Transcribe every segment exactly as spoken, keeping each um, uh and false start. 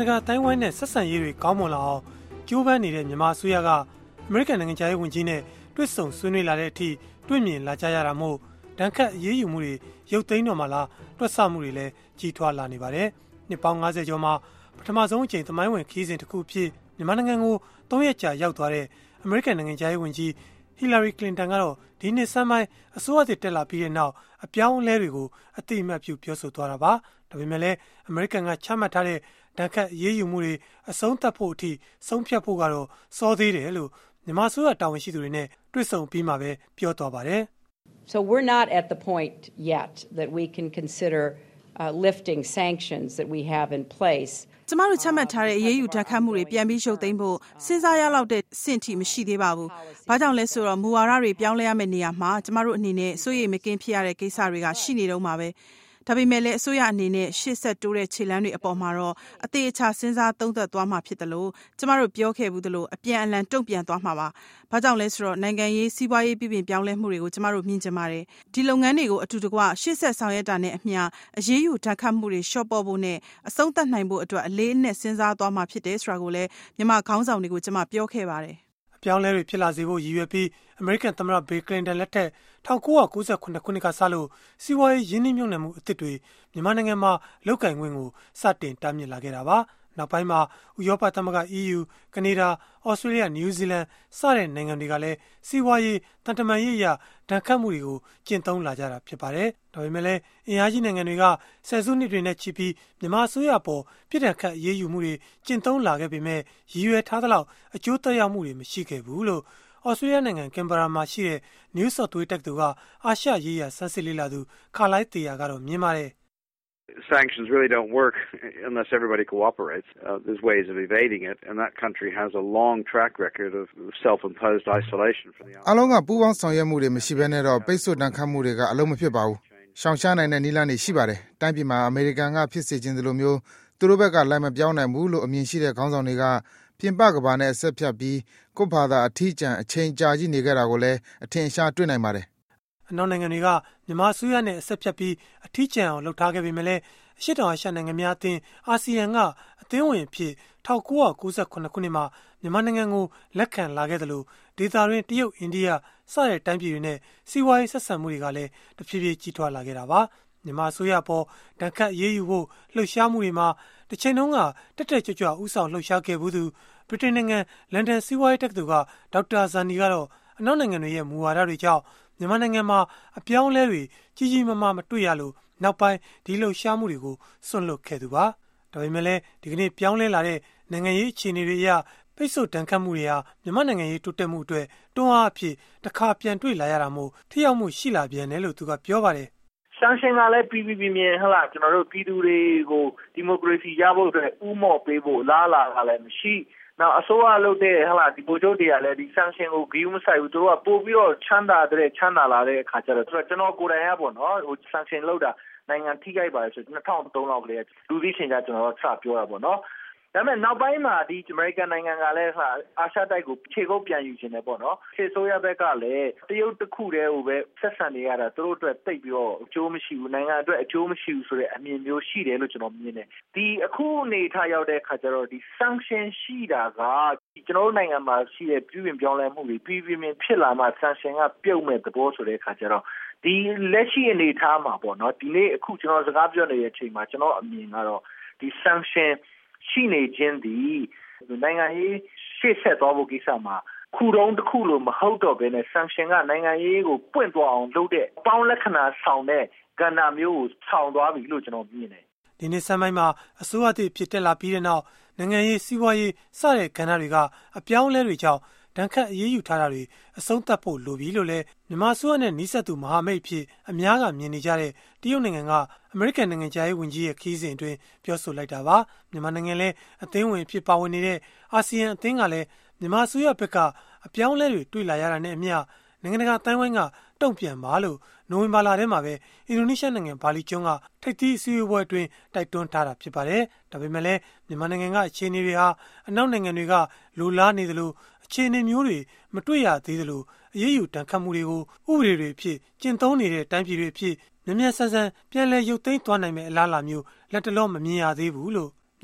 တကာတိုင်းဝိုင်းနဲ့ဆက်ဆံရေးတွေကောင်းမွန်လာအောင်ကြိုးပမ်းနေတဲ့မြန်မာအစိုးရကအမေရိကန်နိုင်ငံခြားရေးဝန်ကြီးနဲ့တွေ့ဆုံဆွေးနွေးလာတဲ့အထိတွေ့မြင်လာကြရတာမို့ဒဏ်ခတ်အရေးယူမှုတွေရုပ်သိမ်းတော့မှလားတွက်ဆမှုတွေလည်းကြီးထွားလာနေပါတယ်။နှစ်ပေါင်း၅၀ကျော်မှာပထမဆုံးအကြိမ်သမိုင်းဝင်ခီးစဉ်တစ်ခုအဖြစ်မြန်မာနိုင်ငံကိုသုံးရက်ကြာရောက်သွားတဲ့အမေရိကန်နိုင်ငံခြားရေးဝန်ကြီးဟီလာရီကလင်တန်ကတော့ဒီနှစ်ဆန်းပိုင်းအစိုးရသစ်တက်လာပြီးတဲ့နောက်အပြောင်းအလဲတွေကိုအတိအမှတ်ပြုပြောဆိုသွားတာပါ။ဒါပေမဲ့လည်းအမေရိကန်ကချမှတ်ထားတဲ့ဒဏ်ခတ်အရေးယူမှုတွေအဆုံးသတ်ဖို့အထိဆုံးဖြတ်ဖို့ကတော့စောသေးတယ်လို့မြန်မာအစိုးရတာဝန်ရှိသူတွေနဲ့တွေ့ဆုံပြီးမှပဲပြောသွားပါတယ်။ So we're not at the point yet that we can consider uh, lifting sanctions that we have in place. ကျမတို့ချမှတ်ထားတဲ့အရေးယူဒဏ်ခတ်မှုတွေပြန်ပြီးရုပ်သိမ်းဖို့စဉ်းစားရလောက်တဲ့စင့်ထိမရှိသေးပါဘူး။ဘာကြောင့်လဲဆိုတော့မူဝါဒတွေပြောင်းလဲရမယ့်နေရာမှာကျမတို့အနေနဲ့စိုးရိမ်မကင်းဖြစ်ရတဲ့ကိစ္စတွေကရှိနေတော့မှာပဲ။ဒါပေမဲ့လည်းအစိုးရအနေနဲ့ရှေ့ဆက်တိုးတဲ့ခြေလှမ်းတွေအပေါ်မှာတော့အသေးအချာစဉ်းစားသုံးသပ်သွားမှာဖြစ်တယ်လို့ကျမတို့ပြောခဲ့ဘူးသလိုအပြန်အလှန်တုံ့ပြန်သွားမှာပါ။ဘာကြောင့်လဲဆိုတော့နိုင်ငံရေးစီးပွားရေးပြည်ပြင်ပြောင်းလဲမှုတွေကိုကျမတို့မြင်ချင်ပါတယ်။ဒီလုပ်ငန်းတွေကိုအတူတကွရှေ့ဆက်ဆောင်ရွက်တာနဲ့အမျှအရေးယူဒဏ်ခတ်မှုတွေလျှော့ပေါ့ဖို့နဲ့အဆုံးသတ်နိုင်ဖို့အတွက်အလေးအနက်စဉ်းစားသွားမှာဖြစ်တယ်ဆိုတာကိုလည်းမြန်မာခေါင်းဆောင်တွေကိုကျမပြောခဲ့ပါတယ်။အပြောင်းလဲတွေဖြစ်လာစေဖို့ရည်ရွယ်ပြီးအမေရိကန်သမ္မတဘီကလင်တန်လက်ထက်၁၉၉၇ခုနှစ်ကစလို့စီးပွားရေးရင်းနှီးမြှုပ်နှံမှုအသစ်တွေမြန်မာနိုင်ငံမှာလုပ်ကိုင်ခွင့်ကိုစတင်တားမြစ်လာခဲ့တာပါ။နောက်ပိုင်းမှာဥရောပသမဂ္ဂ E U ကနေဒါ၊ဩစတြေးလျ၊နယူးဇီလန်စတဲ့နိုင်ငံတွေကလည်းစီးပွားရေးတန်တမာရေးအရဒဏ်ခတ်မှုတွေကိုကျင့်သုံးလာကြတာဖြစ်ပါတယ်။ဒါပေမဲ့လည်းအင်အားကြီးနိုင်ငံတွေကဆယ်စုနှစ်တွေနဲ့ချီပြီးမြန်မာအစိုးရပေါ်ပြည်ထန်ခတ်ရေးယူမှုတွေကျင့်သုံးလာခဲ့ပေမဲ့ရည်ရွယ်ထားသလောက်အကျိုးသက်ရောက်မှုတွေမရှိခဲ့ဘူးလို့ဩစတြေးလျနိုင်ငံကင်ဘာရာမှာရှိတဲ့ New South Wales တက္ကသိုလ်ကအာရှရေးရာဆန်းစစ်လေ့လာသူခါလိုက်တေယာကတော့မြင်ပါတယ်။ Sanctions really don't work unless everybody cooperates. Uh, there's ways of evading it, and that country has a long track record of self-imposed isolation from the other. အလုံးကပူးပေါင်းဆောင်ရွက်မှုတွေမရှိဘဲနဲ့တော့ပိတ်ဆို့တန်ခတ်မှုတွေကအလုံးမဖြစ်ပါဘူး။ရှောင်ရှားနိုင်တဲ့နည်းလမ်းတွေရှိပါတယ်။တိုင်းပြည်မှာအမေရိကန်ကဖြစ်စေခြင်းသလိုမျိုးသူတို့ဘက်ကလိုက်မပြောင်းနိုင်ဘူးလို့အမြင်ရှိတဲ့ခေါင်းဆောင်တွေကပြင်ပကဘာနဲ့အဆက်ဖြတ်ပြီးကိုယ့်ဘာသာအထီးကျန်အချိန်ကြာကြီးနေကြတာကိုလည်းအထင်ရှားတွေ့နိုင်ပါတယ်။အနောက်နိုင်ငံတွေကမြန်မာအစိုးရနဲ့အဆက်ဖြတ်ပြီးအထီးကျန်အောင်လုပ်ထားခဲ့ပေမဲ့လည်းအရှေ့တောင်အာရှနိုင်ငံများအသင်းအာဆီယံကအသင်းဝင်အဖြစ်၁၉၉၇ခုနှစ်မှာမြန်မာနိုင်ငံကိုလက်ခံလာခဲ့တယ်လို့ဒေသတွင်းတရုတ်အိန္ဒိယစတဲ့တိုင်းပြည်တွေနဲ့စီးပွားရေးဆက်ဆံမှုတွေကလည်းတဖြည်းဖြည်းကြီးထွားလာခဲ့တာပါ။မြန်မာအစိုးရပေါ်ဒဏ်ခတ်ရေးယူဖို့လှုပ်ရှားမှုတွေမှာတစ်ချိန်လုံးကတက်တက်ကြွကြွဥဆောင်လှုပ်ရှားခဲ့ဘူးသူဗြိတိန်နိုင်ငံလန်ဒန်စီးပွားရေးတက္ကသိုလ်ကဒေါက်တာဇာနီကတော့အနောက်နိုင်ငံတွေရဲ့မူဝါဒတွေကြောင့်မြန်မာနိုင်ငံမှာအပြောင်းအလဲတွေကြီးကြီးမားမားမတွေ့ရလို့နောက်ပိုင်းဒီလှုပ်ရှားမှုတွေကိုစွန့်လွတ်ခဲ့သူပါ။ဒါပေမဲ့လည်းဒီကနေ့ပြောင်းလဲလာတဲ့နိုင်ငံရေးအခြေအနေတွေအရပိတ်ဆို့တန်ခတ်မှုတွေဟာမြန်မာနိုင်ငံရေးတိုးတက်မှုအတွက်တွန်းအားအဖြစ်တစ်ခါပြန်တွေ့လာရတာမို့ထိရောက်မှုရှိလာပြန်တယ်လို့သူကပြောပါတယ်။ဆန်ရှင်ကလည်းပြည်ပြည်ပြင်းဟလာကျွန်တော်တို့ပြည်သူတွေကိုဒီမိုကရေစီရဖို့အတွက်ဥမော့ပေးဖို့လားလာကလည်းမရှိနောက်အစိုးရလုပ်တဲ့ဟလာဒီဗိုလ်ချုပ်တွေကလည်းဒီဆန်ရှင်ကိုဂရုမစိုက်ဘူးသူတို့ကပို့ပြီးတော့ချမ်းသာတဲ့ချမ်းသာလာတဲ့အခါကျတော့ကျွန်တော်ကိုယ်တိုင်ရပေါ့နော်ဟိုဆန်ရှင်လုပ်တာနိုင်ငံထိခိုက်ပါလေဆို၂၀၀၃လောက်ကလေးလူသိရှင်ကြကျွန်တော်စပြောတာပေါ့နော်ဒါပေမဲ့နောက်ပိုင်းမှာဒီအမေရိကန်နိုင်ငံကလည်းဟာအာရှတိုက်ကိုခြေကုပ်ပြန်ယူခြင်းတယ်ပေါ့နော်ခြေဆိုးရဘက်ကလည်းတရုတ်တစ်ခုတည်းကိုပဲဆက်ဆံနေရတာသူတို့အတွက်တိတ်ပြီးတော့အကျိုးမရှိဘူးနိုင်ငံအတွက်အကျိုးမရှိဘူးဆိုတဲ့အမြင်မျိုးရှိတယ်လို့ကျွန်တော်မြင်တယ်ဒီအခုအနေထားရောက်တဲ့အခါကျတော့ဒီ sanction ရှိတာကကျွန်တော်တို့နိုင်ငံမှာရှိတဲ့ပြည်ပြင်ပြောင်းလဲမှုတွေပြည်ပြင်းဖြစ်လာမှ sanction ကပြုတ်မဲ့သဘောဆိုတဲ့အခါကျတော့ဒီလက်ရှိအနေထားမှာပေါ့နော်ဒီနေ့အခုကျွန်တော်စကားပြောနေတဲ့အချိန်မှာကျွန်တော်အမြင်ကတော့ဒီ sanctionရှိနေခြင်းဒီနိုင်ငံရေးရှေ့ဆက်သွားဖို့ကိစ္စမှာခုတုံးတစ်ခုလို့မဟုတ်တော့ဘဲနဲ့ sanction ကနိုင်ငံရေးကိုပွင့်သွားအောင်လုပ်တဲ့အပေါင်းလက္ခဏာဆောင်တဲ့ကဏ္ဍမျိုးကိုဆောင်သွားပြီလို့ကျွန်တော်မြင်တယ်။ဒီနေ့ဆန်းပိုင်းမှာအစိုးရသစ်ဖြစ်တက်လာပြီးတဲ့နောက်နိုင်ငံရေးစီးပွားရေးစတဲ့ကဏ္ဍတွေကအပြောင်းအလဲတွေကြောင့်ဒဏ်ခတ်အရေးယူထားတာတွေအဆုံးသတ်ဖို့လိုပြီလို့လည်းမြန်မာအစိုးရနဲ့နှိစက်သူမဟာမိတ်ဖြစ်အများကမြင်နေကြတဲ့တရုတ်နိုင်ငံကအမေရိကန်နိုင်ငံခြားရေးဝန်ကြီးရဲ့ခီးစဉ်အတွင်းပြောဆိုလိုက်တာပါမြန်မာနိုင်ငံလည်းအသင်းဝင်ဖြစ်ပါဝင်နေတဲ့အာဆီယံအသင်းကလည်းမြန်မာအစိုးရဘက်ကအပြောင်းအလဲတွေတွေ့လာရတာနဲ့အမျှနိုင်ငံတကာတိုင်းဝိုင်းကတုံ့ပြန်ပါလို့နိုဝင်ဘာလထဲမှာပဲအင်ဒိုနီးရှားနိုင်ငံဘာလီကျွန်းကထိပ်သီးအစည်းအဝေးအတွင်းတိုက်တွန်းထားတာဖြစ်ပါတယ်။ဒါပေမဲ့လည်းမြန်မာနိုင်ငံကအခြေအနေတွေဟာအနောက်နိုင်ငံတွေကလိုလားနေသလိုအခြေအနေမျိုးတွေမတွေ့ရသေးသလိုအရေးယူတန်ခတ်မှုတွေကိုဥပဒေတွေဖြစ်ကျင့်သုံးနေတဲ့တိုင်းပြည်တွေဖြစ်မြန်မြန်ဆန်ဆန်ပြန်လည်ရုပ်သိမ်းသွားနိုင်မယ့်အလားအလာမျိုးလက်တလောမမြင်ရသေးဘူးလို့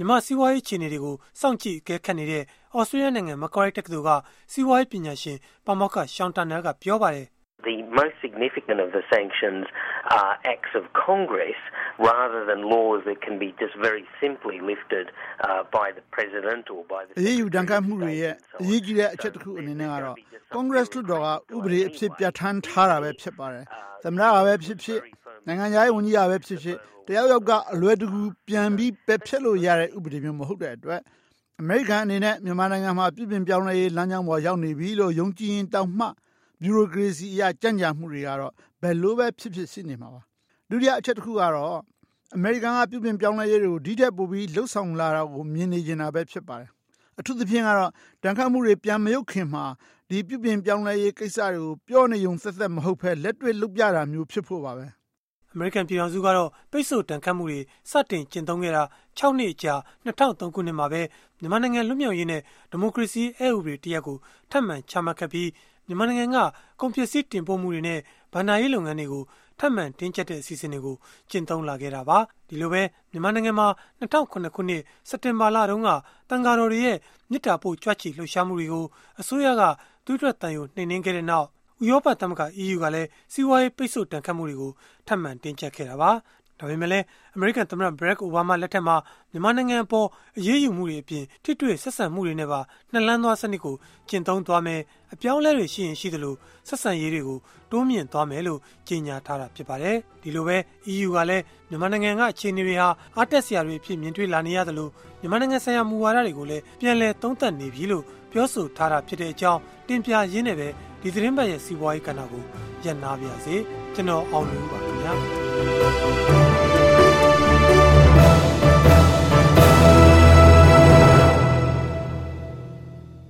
မြန်မာစီးပွားရေးအခြေအနေတွေကိုစောင့်ကြည့်အကဲခတ်နေတဲ့ဩစတြေးလျနိုင်ငံမကွာရီတက္ကသိုလ်ကစီးပွားရေးပညာရှင်ပါမောက္ခရှောင်းတန်နယ်ကပြောပါတယ် The most significant of the sanctions are acts of Congress rather than laws that can be just very simply lifted uh, by the President or by the... အရေးယူတန်ခတ်မှုတွေရဲ့အရေးကြီးတဲ့အချက်တစ်ခုအနေနဲ့ကတော့ Congress လွှတ်တော်ကဥပဒေအဖြစ်ပြဋ္ဌာန်းထားတာပဲဖြစ်ပါတယ်။သမ္မတကပဲဖြစ်ဖြစ်နိုင်ငံခြားရေးဝန်ကြီးကပဲဖြစ်ဖြစ်တယောက်ယောက်ကအလွယ်တကူပြန်ပြီးပယ်ဖျက်လို့ရတဲ့ဥပဒေမျိုးမဟုတ်တဲ့အတွက်အမေရိကန်အနေနဲ့မြန်မာနိုင်ငံမှာပြည်ပြင်ပြောင်းလဲရေးလမ်းကြောင်းပေါ်ရောက်နေပြီလို့ယုံကြည်ရင်တောင်မှဗျူရိုကရေစီအရကြံ့ကြာမှုတွေကတော့ဘယ်လိုပဲဖြစ်ဖြစ်ရှိနေမှာပါဒုတိယအချက်တစ်ခုကတော့အမေရိကန်ကပြုပြင်ပြောင်းလဲရေးတွေကိုဒီထက်ပိုပြီးလှုပ်ဆောင်လာတာကိုမြင်နေကြတာပဲဖြစ်ပါတယ်အထူးသဖြင့်ကတော့တန်ခတ်မှုတွေပြန်မရုပ်ခင်မှာဒီပြုပြင်ပြောင်းလဲရေးကိစ္စတွေကိုပြောနေုံသက်သက်မဟုတ်ဘဲလက်တွေ့လုပ်ပြတာမျိုးဖြစ်ဖို့ပါပဲအမေရိကန်ပြည်ထောင်စုကတော့ပိတ်ဆို့တန်ခတ်မှုတွေစတင်ကျင့်သုံးခဲ့တာ၆နှစ်အကြာ၂၀၀၃ခုနှစ်မှာပဲမြန်မာနိုင်ငံလွတ်မြောက်ရေးနဲ့ဒီမိုကရေစီအဥပဒေတရက်ကိုထပ်မံချမှတ်ခဲ့ပြီးမြန်မာနိုင်ငံကကုန်ပစ္စည်းတင်ပို့မှုတွေနဲ့ဗဏ္ဍာရေးလုပ်ငန်းတွေကိုထပ်မံတင်းကျပ်တဲ့အစီအစဉ်တွေကိုကျင့်သုံးလာခဲ့တာပါဒီလိုပဲမြန်မာနိုင်ငံမှာ၂၀၀၇ခုနှစ်စက်တင်ဘာလတုန်းကတန်ဃာတော်တွေရဲ့မြစ်တာပို့ကြွချီလှုပ်ရှားမှုတွေကိုအစိုးရကသူ့အတွက်တန်ရုံနှိမ်နင်းခဲ့တဲ့နောက်ဥရောပသမဂ္ဂ E U ကလည်းစီးပွားရေးပိတ်ဆို့တန်ခတ်မှုတွေကိုထပ်မံတင်းကျပ်ခဲ့တာပါဒါပေမဲ့လည်းအမေရိကန်သမ္မတဘရက်အိုဘားမားလက်ထက်မှာမြန်မာနိုင်ငံအပေါ်အရေးယူမှုတွေအပြင်ထိတွေ့ဆက်ဆံမှုတွေနဲ့ပါနှလန်းသွားစနစ်ကိုကျင့်သုံးသွားမယ်အပြောင်းအလဲတွေရှိရင်ရှိသလိုဆက်ဆံရေးတွေကိုတိုးမြင့်သွားမယ်လို့ကြေညာထားတာဖြစ်ပါတယ်ဒီလိုပဲ E U ကလည်းမြန်မာနိုင်ငံကအခြေအနေတွေဟာအားတက်စရာတွေအဖြစ်မြင်တွေ့လာနေရသလိုမြန်မာနိုင်ငံဆိုင်ရာမူဝါဒတွေကိုလည်းပြန်လည်သုံးသပ်နေပြီလို့ပြောဆိုထားတာဖြစ်တဲ့အကြောင်းတင်ပြရင်းနဲ့ပဲဒီသတင်းပတ်ရဲ့စီးပွားရေးကဏ္ဍကိုရပ်နားပါရစေကျွန်တော်အောင်လူပါခင်ဗျာ